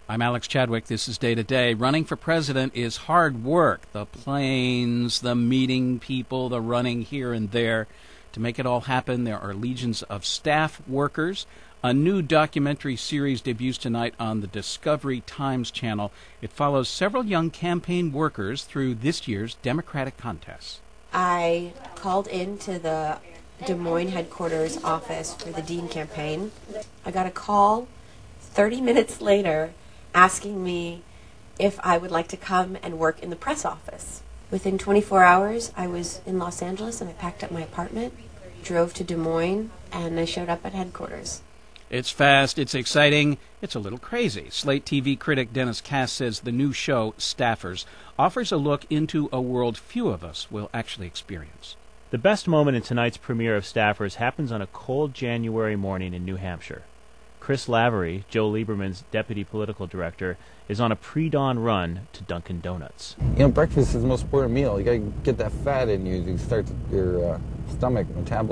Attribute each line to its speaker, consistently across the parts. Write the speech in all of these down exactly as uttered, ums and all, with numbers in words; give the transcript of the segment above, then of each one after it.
Speaker 1: I'm Alex Chadwick. This is Day to Day. Running for president is hard work. The planes, the meeting people, the running here and there. To make it all happen, there are legions of staff workers. A new documentary series debuts tonight on the Discovery Times channel. It follows several young campaign workers through this year's Democratic contests.
Speaker 2: I called into the Des Moines headquarters office for the Dean campaign. I got a call thirty minutes later asking me if I would like to come and work in the press office. Within twenty-four hours, I was in Los Angeles and I packed up my apartment, drove to Des Moines, and I showed up at headquarters.
Speaker 1: It's fast, it's exciting, it's a little crazy. Slate T V critic Dennis Cass says the new show, Staffers, offers a look into a world few of us will actually experience.
Speaker 3: The best moment in tonight's premiere of Staffers happens on a cold January morning in New Hampshire. Chris Lavery, Joe Lieberman's deputy political director, is on a pre-dawn run to Dunkin' Donuts.
Speaker 4: You know, breakfast is the most important meal. You got to get that fat in you to start your uh, stomach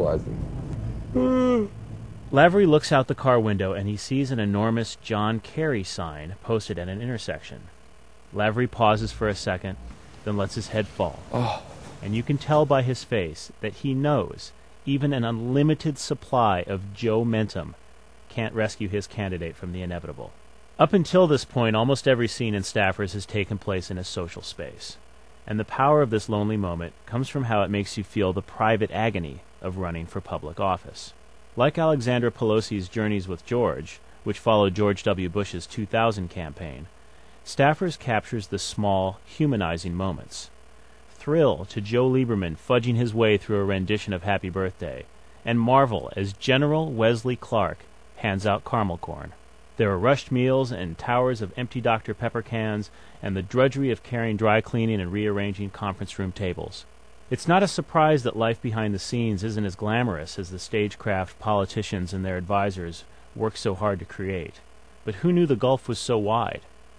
Speaker 4: metabolizing.
Speaker 3: Lavery looks out the car window and he sees an enormous John Kerry sign posted at an intersection. Lavery pauses for a second, then lets his head fall.
Speaker 4: Oh.
Speaker 3: And you can tell by his face that he knows even an unlimited supply of Joe Mentum can't rescue his candidate from the inevitable. Up until this point, almost every scene in Staffers has taken place in a social space. And the power of this lonely moment comes from how it makes you feel the private agony of running for public office. Like Alexandra Pelosi's Journeys with George, which followed George W. Bush's two thousand campaign, Staffers captures the small, humanizing moments. Thrill to Joe Lieberman fudging his way through a rendition of Happy Birthday, and marvel as General Wesley Clark hands out caramel corn. There are rushed meals and towers of empty Doctor Pepper cans and the drudgery of carrying dry cleaning and rearranging conference room tables. It's not a surprise that life behind the scenes isn't as glamorous as the stagecraft politicians and their advisors work so hard to create. But who knew the gulf was so wide?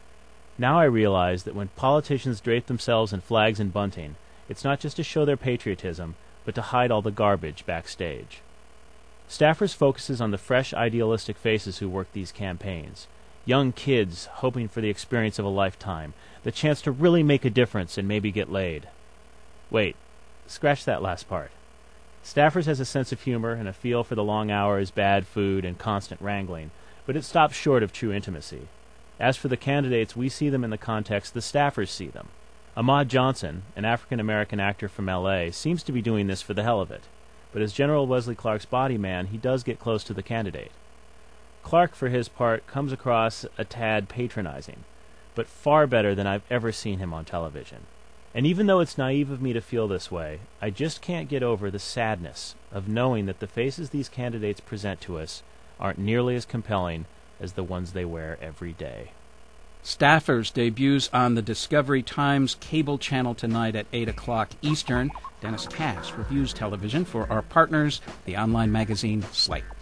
Speaker 3: Now I realize that when politicians drape themselves in flags and bunting, it's not just to show their patriotism, but to hide all the garbage backstage. Staffers focuses on the fresh, idealistic faces who work these campaigns. Young kids hoping for the experience of a lifetime, the chance to really make a difference and maybe get laid. Wait, scratch that last part. Staffers has a sense of humor and a feel for the long hours, bad food, and constant wrangling, but it stops short of true intimacy. As for the candidates, we see them in the context the staffers see them. Ahmad Johnson, an African-American actor from L A, seems to be doing this for the hell of it. But as General Wesley Clark's body man, he does get close to the candidate. Clark, for his part, comes across a tad patronizing, but far better than I've ever seen him on television. And even though it's naive of me to feel this way, I just can't get over the sadness of knowing that the faces these candidates present to us aren't nearly as compelling as the ones they wear every day.
Speaker 1: Staffers debuts on the Discovery Times cable channel tonight at eight o'clock Eastern. Dennis Cass reviews television for our partners, the online magazine Slate.